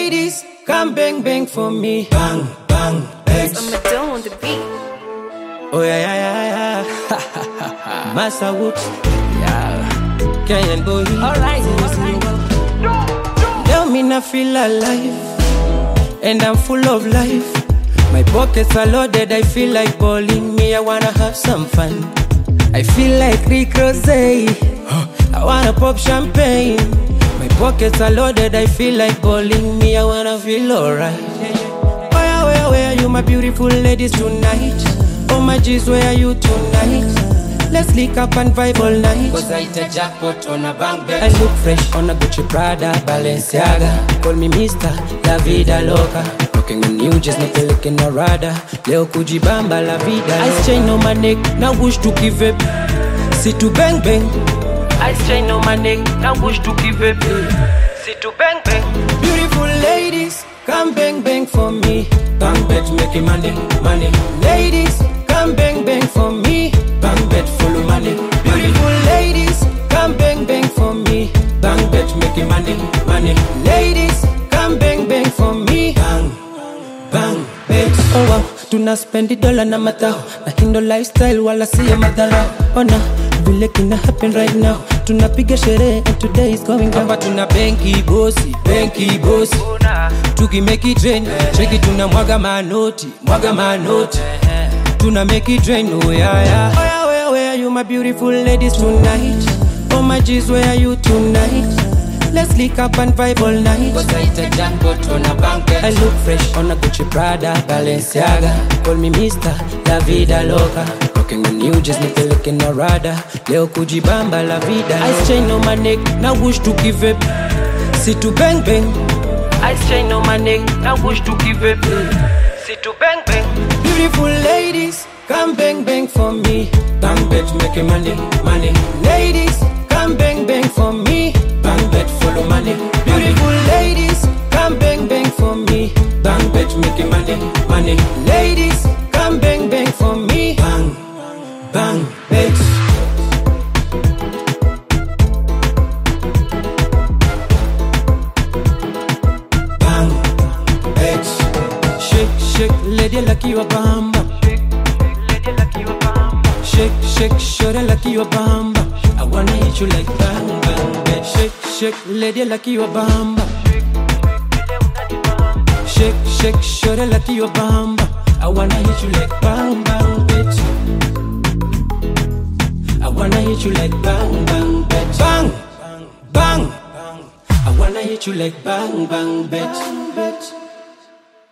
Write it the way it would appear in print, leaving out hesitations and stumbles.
ladies, come bang bang for me. Bang, bang, bang. I'm a dough on the beat. Oh yeah, yeah, yeah. Massa Woods, yeah. Kenyan boy. Alright. Tell me I feel alive, and I'm full of life. My pockets are loaded, I feel like bowling. Me, I wanna have some fun. I feel like Rick Rose. I wanna pop champagne. My pockets are loaded, I feel like bowling. Me, I wanna feel alright. Where are you, my beautiful ladies tonight? Oh my G's, where are you tonight? Let's link up and vibe all night. Cause I hit a jackpot on a bank bed. I look fresh on a Gucci Prada, Balenciaga. Call me Mr. La Vida Loca. Rocking the new just nipeleke na rada. Leo kujibamba la vida. Ice chain on my neck, now wish to give up. Sit to bang bang. Ice chain on my neck, now wish to give up. Sit to bang bang. Beautiful ladies, come bang bang for me. Bang bet making money, money. Ladies, come bang bang for me. Bang bet follow money. Beautiful ladies, come bang bang for me. Bang bet making money, money. Ladies, come bang bang for me. Bang, bang bet. Oh wow, tuna spendi dola na matao. Na hindo lifestyle wala siya madharau. Oh no, vile kina happen right now. Tunapiga sherehe and today is going down. Hapa tuna benki bossy, benki bossy. Tuki make it rain, check it tuna mwaga manoti, mwaga manoti. Tuna make it rain, oh yeah, yeah. Oh yeah, where are you, my beautiful ladies tonight? Oh my G's, where are you tonight? Let's link up and vibe all night. Cause I hit a jackpot on a bank bed. I look fresh on a Gucci Prada, Balenciaga. Call me Mr. La Vida Loca. Rocking the new just nipeleke na rada. Leo kujibamba la vida. Ice chain on my neck, now wish to give up. Sit to bang bang. Ice chain on my neck, now wish to give up. Sit to bang bang. Beautiful ladies, come bang bang for me. Bang bet making money, money. Ladies, come bang bang for me. Bang bet follow money. Beautiful ladies, come bang bang for me. Bang bet making money, money. Ladies, come bang bang for me. Bang, bang bet. Shake, lady like you a bamba. Shake, shake, shorty like you a bamba. I wanna hit you like bang, bang, bitch. Shake, shake, lady like you a bamba. Shake, shake, shorty like you a bamba. I wanna hit you like bang, bang, bitch. I wanna hit you like bang, bang, bitch. Bang, bang, bang. I wanna hit you like bang, bang, bitch.